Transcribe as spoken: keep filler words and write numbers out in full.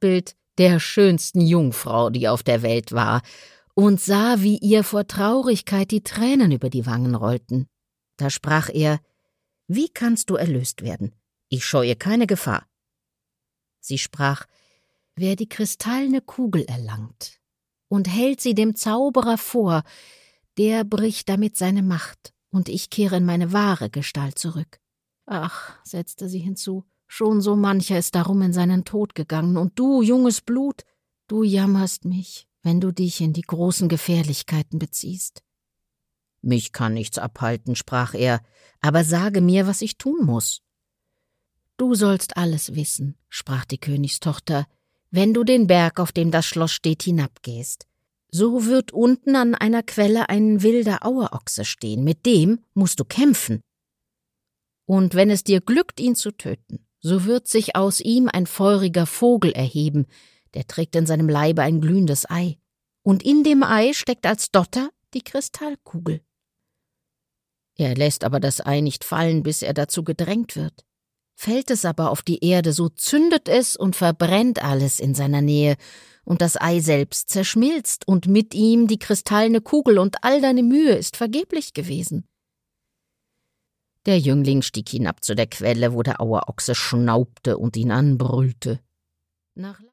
Abbild der schönsten Jungfrau, die auf der Welt war, und sah, wie ihr vor Traurigkeit die Tränen über die Wangen rollten. Da sprach er: »Wie kannst du erlöst werden? Ich scheue keine Gefahr.« Sie sprach: »Wer die kristallene Kugel erlangt und hält sie dem Zauberer vor, der bricht damit seine Macht, und ich kehre in meine wahre Gestalt zurück.« »Ach«, setzte sie hinzu, »schon so mancher ist darum in seinen Tod gegangen, und du, junges Blut, du jammerst mich, wenn du dich in die großen Gefährlichkeiten beziehst.« »Mich kann nichts abhalten«, sprach er, »aber sage mir, was ich tun muß.« »Du sollst alles wissen«, sprach die Königstochter, »wenn du den Berg, auf dem das Schloss steht, hinabgehst. So wird unten an einer Quelle ein wilder Auerochse stehen, mit dem musst du kämpfen. Und wenn es dir glückt, ihn zu töten, so wird sich aus ihm ein feuriger Vogel erheben, der trägt in seinem Leibe ein glühendes Ei, und in dem Ei steckt als Dotter die Kristallkugel. Er lässt aber das Ei nicht fallen, bis er dazu gedrängt wird. Fällt es aber auf die Erde, so zündet es und verbrennt alles in seiner Nähe, und das Ei selbst zerschmilzt, und mit ihm die kristallene Kugel, und all deine Mühe ist vergeblich gewesen.« Der Jüngling stieg hinab zu der Quelle, wo der Auerochse schnaubte und ihn anbrüllte. Nach